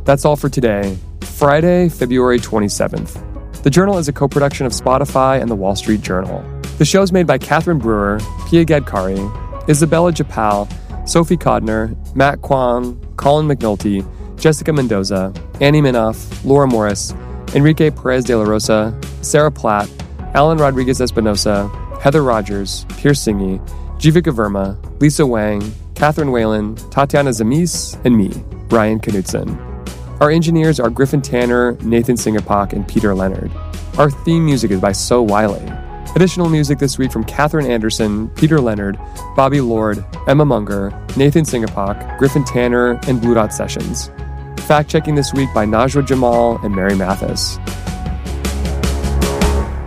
That's all for today, Friday, February 27th. The Journal is a co-production of Spotify and The Wall Street Journal. The show is made by Catherine Brewer, Pia Gadkari, Isabella Japal, Sophie Codner, Matt Kwong, Colin McNulty, Jessica Mendoza, Annie Minoff, Laura Morris, Enrique Perez de la Rosa, Sarah Platt, Alan Rodriguez Espinosa, Heather Rogers, Pierce Singy, Jivika Verma, Lisa Wang, Catherine Whalen, Tatiana Zamis, and me, Ryan Knutson. Our engineers are Griffin Tanner, Nathan Singapak, and Peter Leonard. Our theme music is by So Wiley. Additional music this week from Catherine Anderson, Peter Leonard, Bobby Lord, Emma Munger, Nathan Singapak, Griffin Tanner, and Blue Dot Sessions. Fact-checking this week by Najwa Jamal and Mary Mathis.